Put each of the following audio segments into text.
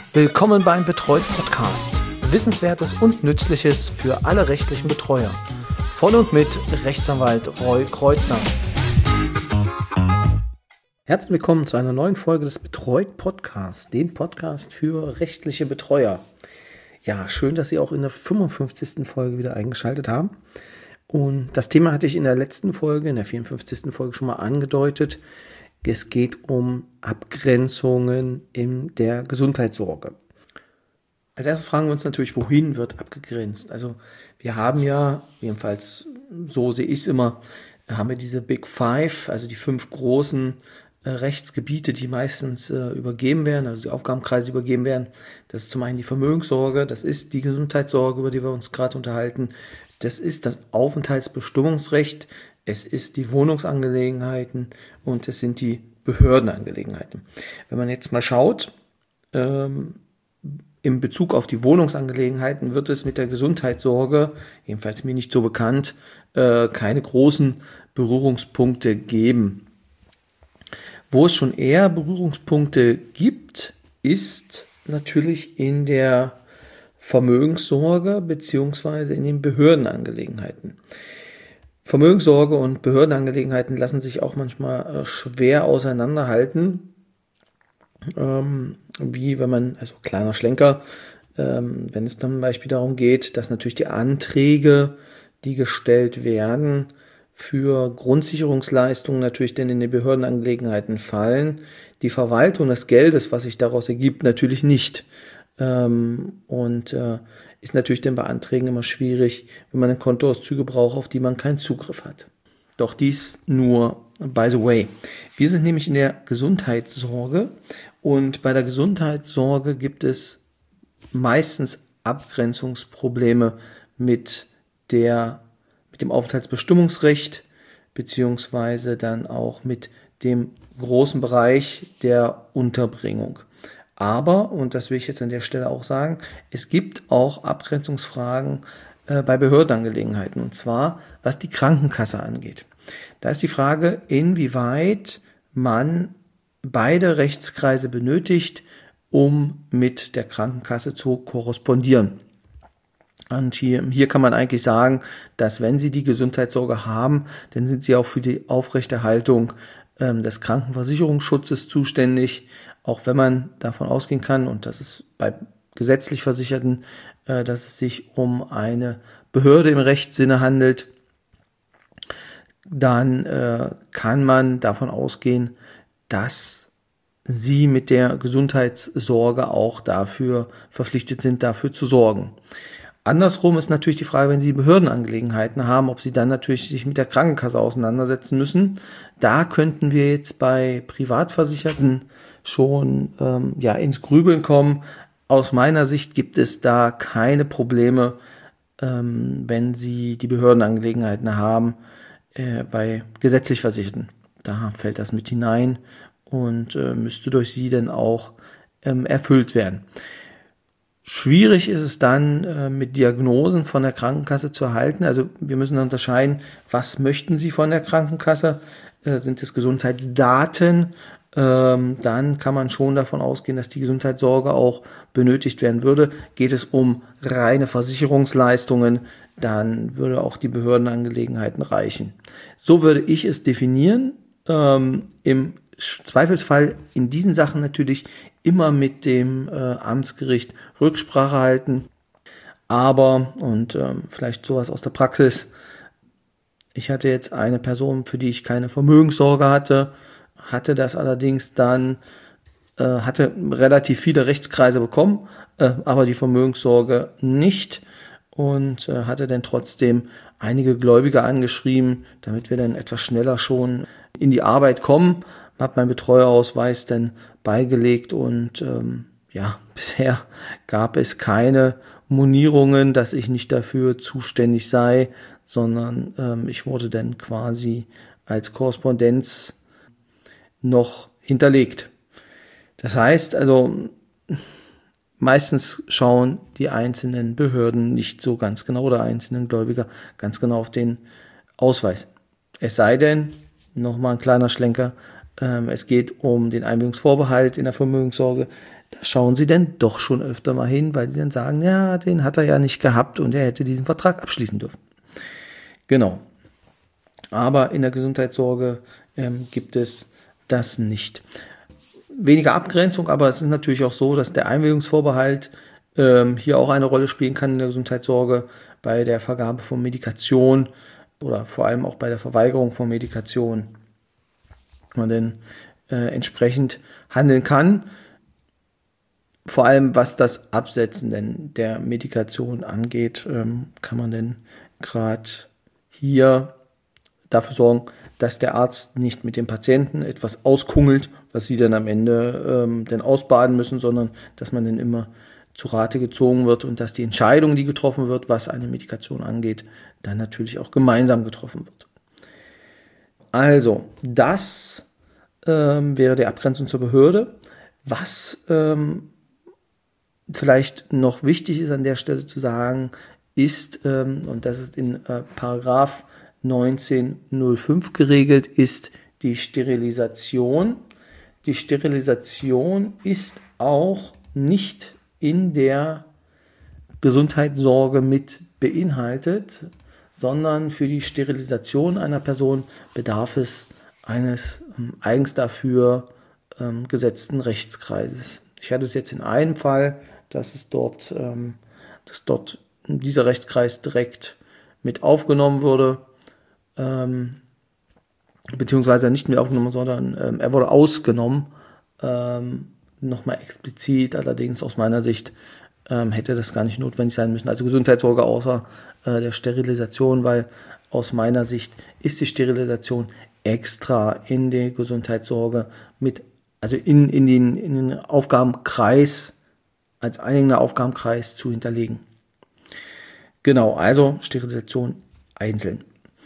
Willkommen beim Betreut Podcast. Wissenswertes und Nützliches für alle rechtlichen Betreuer. Von und mit Rechtsanwalt Roy Kreuzer. Herzlich willkommen zu einer neuen Folge des Betreut Podcasts, dem Podcast für rechtliche Betreuer. Ja, schön, dass Sie auch in der 55. Folge wieder eingeschaltet haben. Und das Thema hatte ich in der letzten Folge, in der 54. Folge schon mal angedeutet. Es geht um Abgrenzungen in der Gesundheitssorge. Als erstes fragen wir uns natürlich, wohin wird abgegrenzt? Also wir haben ja, jedenfalls so sehe ich es immer, haben wir diese Big Five, also die 5 großen Rechtsgebiete, die meistens übergeben werden, also die Aufgabenkreise übergeben werden. Das ist zum einen die Vermögenssorge, das ist die Gesundheitssorge, über die wir uns gerade unterhalten. Das ist das Aufenthaltsbestimmungsrecht, es ist die Wohnungsangelegenheiten und es sind die Behördenangelegenheiten. Wenn man jetzt mal schaut, in Bezug auf die Wohnungsangelegenheiten wird es mit der Gesundheitssorge, jedenfalls mir nicht so bekannt, keine großen Berührungspunkte geben. Wo es schon eher Berührungspunkte gibt, ist natürlich in der Vermögenssorge beziehungsweise in den Behördenangelegenheiten. Vermögenssorge und Behördenangelegenheiten lassen sich auch manchmal schwer auseinanderhalten, wie wenn man, also kleiner Schlenker, wenn es dann zum Beispiel darum geht, dass natürlich die Anträge, die gestellt werden, für Grundsicherungsleistungen natürlich denn in die Behördenangelegenheiten fallen, die Verwaltung des Geldes, was sich daraus ergibt, natürlich nicht. Ist natürlich dann bei Anträgen immer schwierig, wenn man Kontoauszüge braucht, auf die man keinen Zugriff hat. Doch dies nur by the way. Wir sind nämlich in der Gesundheitssorge und bei der Gesundheitssorge gibt es meistens Abgrenzungsprobleme mit dem Aufenthaltsbestimmungsrecht beziehungsweise dann auch mit dem großen Bereich der Unterbringung. Aber, und das will ich jetzt an der Stelle auch sagen, es gibt auch Abgrenzungsfragen bei Behördenangelegenheiten, und zwar was die Krankenkasse angeht. Da ist die Frage, inwieweit man beide Rechtskreise benötigt, um mit der Krankenkasse zu korrespondieren. Und hier kann man eigentlich sagen, dass wenn Sie die Gesundheitssorge haben, dann sind Sie auch für die Aufrechterhaltung des Krankenversicherungsschutzes zuständig, auch wenn man davon ausgehen kann, und das ist bei gesetzlich Versicherten, dass es sich um eine Behörde im Rechtssinne handelt, dann kann man davon ausgehen, dass Sie mit der Gesundheitssorge auch dafür verpflichtet sind, dafür zu sorgen. Andersrum ist natürlich die Frage, wenn Sie Behördenangelegenheiten haben, ob Sie dann natürlich sich mit der Krankenkasse auseinandersetzen müssen. Da könnten wir jetzt bei Privatversicherten schon ins Grübeln kommen. Aus meiner Sicht gibt es da keine Probleme, wenn Sie die Behördenangelegenheiten haben bei gesetzlich Versicherten. Da fällt das mit hinein und müsste durch Sie dann auch erfüllt werden. Schwierig ist es dann, mit Diagnosen von der Krankenkasse zu erhalten. Also wir müssen unterscheiden, was möchten Sie von der Krankenkasse? Sind es Gesundheitsdaten? Dann kann man schon davon ausgehen, dass die Gesundheitssorge auch benötigt werden würde. Geht es um reine Versicherungsleistungen, dann würde auch die Behördenangelegenheiten reichen. So würde ich es definieren. Im Zweifelsfall in diesen Sachen natürlich immer mit dem Amtsgericht Rücksprache halten. Aber, und vielleicht sowas aus der Praxis, ich hatte jetzt eine Person, für die ich keine Vermögenssorge hatte das allerdings dann, hatte relativ viele Rechtskreise bekommen, aber die Vermögenssorge nicht und hatte dann trotzdem einige Gläubiger angeschrieben, damit wir dann etwas schneller schon in die Arbeit kommen. Habe meinen Betreuerausweis dann beigelegt und bisher gab es keine Monierungen, dass ich nicht dafür zuständig sei, sondern ich wurde dann quasi als Korrespondenz noch hinterlegt. Das heißt also, meistens schauen die einzelnen Behörden nicht so ganz genau oder einzelnen Gläubiger ganz genau auf den Ausweis. Es sei denn, nochmal ein kleiner Schlenker, es geht um den Einwilligungsvorbehalt in der Vermögenssorge, da schauen Sie dann doch schon öfter mal hin, weil Sie dann sagen, ja, den hat er ja nicht gehabt und er hätte diesen Vertrag abschließen dürfen. Genau. Aber in der Gesundheitssorge gibt es das nicht. Weniger Abgrenzung, aber es ist natürlich auch so, dass der Einwilligungsvorbehalt hier auch eine Rolle spielen kann in der Gesundheitssorge bei der Vergabe von Medikation oder vor allem auch bei der Verweigerung von Medikation. Man denn entsprechend handeln kann, vor allem was das Absetzen denn der Medikation angeht, kann man denn gerade hier dafür sorgen, dass der Arzt nicht mit dem Patienten etwas auskungelt, was sie dann am Ende dann ausbaden müssen, sondern dass man dann immer zu Rate gezogen wird und dass die Entscheidung, die getroffen wird, was eine Medikation angeht, dann natürlich auch gemeinsam getroffen wird. Also, das wäre die Abgrenzung zur Behörde. Was vielleicht noch wichtig ist an der Stelle zu sagen, ist, und das ist in Paragraph 1905 geregelt, ist die Sterilisation. Die Sterilisation ist auch nicht in der Gesundheitssorge mit beinhaltet, sondern für die Sterilisation einer Person bedarf es eines eigens dafür gesetzten Rechtskreises. Ich hatte es jetzt in einem Fall, dass dort dieser Rechtskreis direkt mit aufgenommen wurde, beziehungsweise nicht mit aufgenommen, sondern er wurde ausgenommen, nochmal explizit, allerdings aus meiner Sicht hätte das gar nicht notwendig sein müssen. Also Gesundheitssorge außer der Sterilisation, weil aus meiner Sicht ist die Sterilisation extra in die Gesundheitssorge mit, also in den Aufgabenkreis, als eigener Aufgabenkreis zu hinterlegen. Genau, also Sterilisation einzeln.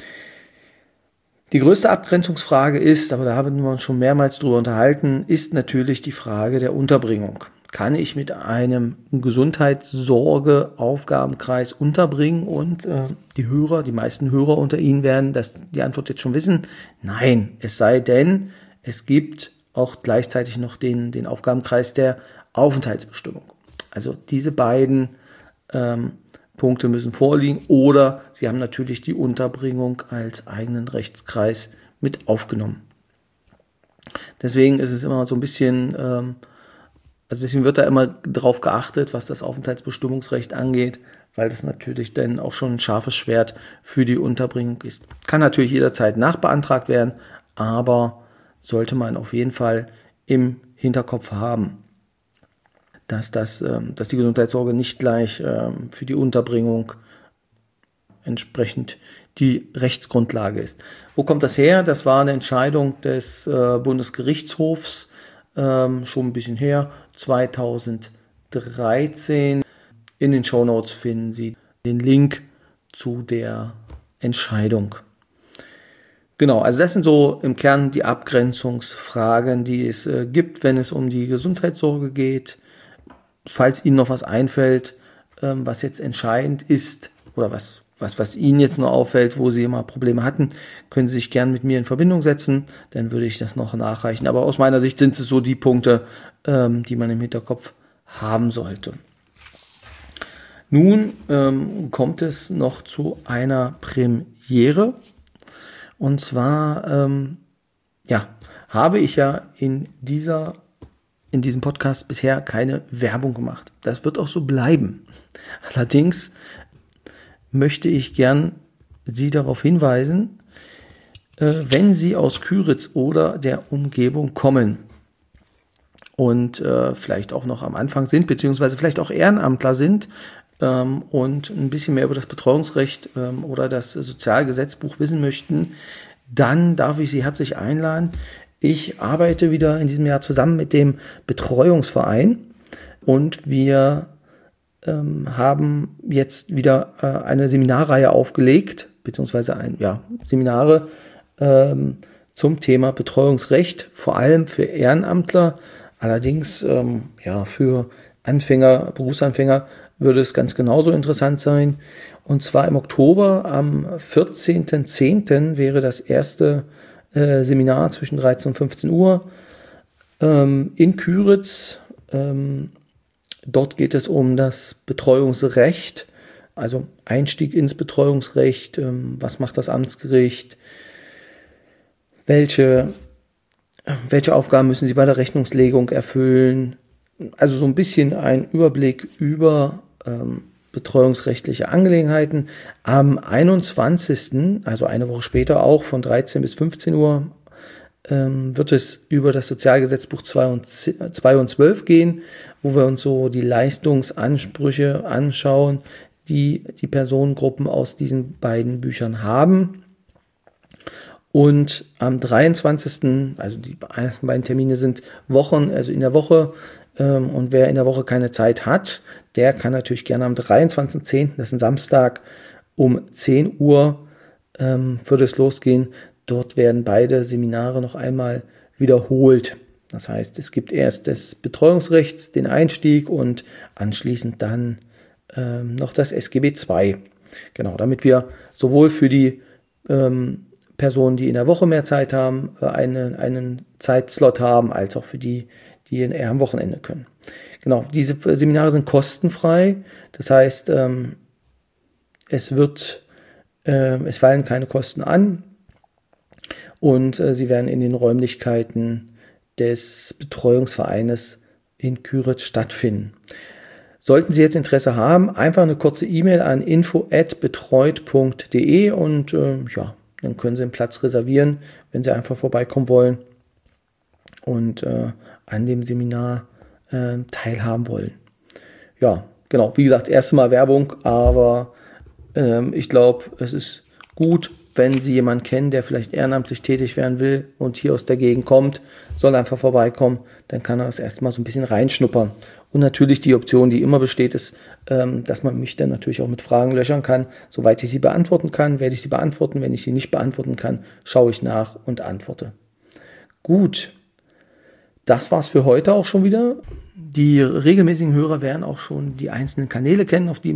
Die größte Abgrenzungsfrage ist, aber da haben wir uns schon mehrmals drüber unterhalten, ist natürlich die Frage der Unterbringung. Kann ich mit einem Gesundheitssorge-Aufgabenkreis unterbringen? Und die meisten Hörer unter Ihnen werden die Antwort jetzt schon wissen. Nein, es sei denn, es gibt auch gleichzeitig noch den Aufgabenkreis der Aufenthaltsbestimmung. Also diese beiden Punkte müssen vorliegen oder Sie haben natürlich die Unterbringung als eigenen Rechtskreis mit aufgenommen. Deswegen ist es immer so ein bisschen, also deswegen wird da immer darauf geachtet, was das Aufenthaltsbestimmungsrecht angeht, weil das natürlich dann auch schon ein scharfes Schwert für die Unterbringung ist. Kann natürlich jederzeit nachbeantragt werden, aber sollte man auf jeden Fall im Hinterkopf haben, dass die Gesundheitssorge nicht gleich für die Unterbringung entsprechend die Rechtsgrundlage ist. Wo kommt das her? Das war eine Entscheidung des Bundesgerichtshofs, schon ein bisschen her, 2013. In den Shownotes finden Sie den Link zu der Entscheidung. Genau, also das sind so im Kern die Abgrenzungsfragen, die es gibt, wenn es um die Gesundheitssorge geht. Falls Ihnen noch was einfällt, was jetzt entscheidend ist oder was Ihnen jetzt noch auffällt, wo Sie immer Probleme hatten, können Sie sich gerne mit mir in Verbindung setzen, dann würde ich das noch nachreichen. Aber aus meiner Sicht sind es so die Punkte, die man im Hinterkopf haben sollte. Nun kommt es noch zu einer Premiere. Und zwar habe ich ja in diesem Podcast bisher keine Werbung gemacht. Das wird auch so bleiben. Allerdings möchte ich gern Sie darauf hinweisen, wenn Sie aus Küritz oder der Umgebung kommen und vielleicht auch noch am Anfang sind, beziehungsweise vielleicht auch Ehrenamtler sind und ein bisschen mehr über das Betreuungsrecht oder das Sozialgesetzbuch wissen möchten, dann darf ich Sie herzlich einladen. Ich arbeite wieder in diesem Jahr zusammen mit dem Betreuungsverein und wir haben jetzt wieder eine Seminarreihe aufgelegt, beziehungsweise Seminare zum Thema Betreuungsrecht, vor allem für Ehrenamtler. Allerdings für Anfänger, Berufsanfänger würde es ganz genauso interessant sein. Und zwar im Oktober, am 14.10. wäre das erste Seminar zwischen 13 und 15 Uhr in Küritz. Dort geht es um das Betreuungsrecht, also Einstieg ins Betreuungsrecht, was macht das Amtsgericht, welche Aufgaben müssen Sie bei der Rechnungslegung erfüllen. Also so ein bisschen ein Überblick über betreuungsrechtliche Angelegenheiten. Am 21., also eine Woche später auch von 13 bis 15 Uhr, wird es über das Sozialgesetzbuch 2 und 12 gehen, wo wir uns so die Leistungsansprüche anschauen, die die Personengruppen aus diesen beiden Büchern haben. Und am 23., also die ersten beiden Termine sind Wochen, also in der Woche, und wer in der Woche keine Zeit hat, der kann natürlich gerne am 23.10., das ist ein Samstag, um 10 Uhr würde es losgehen. Dort werden beide Seminare noch einmal wiederholt. Das heißt, es gibt erst des Betreuungsrechts den Einstieg und anschließend dann noch das SGB II. Genau, damit wir sowohl für die Personen, die in der Woche mehr Zeit haben, einen Zeitslot haben, als auch für die eher am Wochenende können. Genau, diese Seminare sind kostenfrei. Das heißt, es fallen keine Kosten an und sie werden in den Räumlichkeiten des Betreuungsvereines in Küritz stattfinden. Sollten Sie jetzt Interesse haben, einfach eine kurze E-Mail an info@betreut.de und dann können Sie einen Platz reservieren, wenn Sie einfach vorbeikommen wollen und an dem Seminar teilhaben wollen. Ja, genau. Wie gesagt, erste Mal Werbung, aber ich glaube, es ist gut, wenn Sie jemanden kennen, der vielleicht ehrenamtlich tätig werden will und hier aus der Gegend kommt, soll einfach vorbeikommen, dann kann er das erstmal so ein bisschen reinschnuppern. Und natürlich die Option, die immer besteht, ist, dass man mich dann natürlich auch mit Fragen löchern kann. Soweit ich sie beantworten kann, werde ich sie beantworten. Wenn ich sie nicht beantworten kann, schaue ich nach und antworte. Gut, das war's für heute auch schon wieder. Die regelmäßigen Hörer werden auch schon die einzelnen Kanäle kennen, auf denen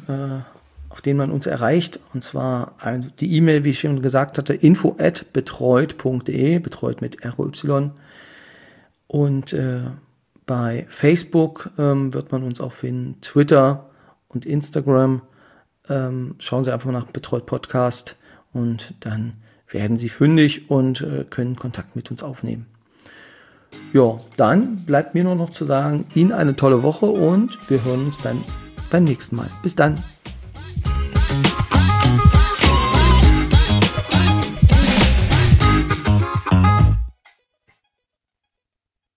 man uns erreicht. Und zwar die E-Mail, wie ich schon gesagt hatte, info@betreut.de, betreut mit ROY. Und bei Facebook wird man uns auch finden, Twitter und Instagram. Schauen Sie einfach mal nach Betreut Podcast und dann werden Sie fündig und können Kontakt mit uns aufnehmen. Ja, dann bleibt mir nur noch zu sagen, Ihnen eine tolle Woche und wir hören uns dann beim nächsten Mal. Bis dann.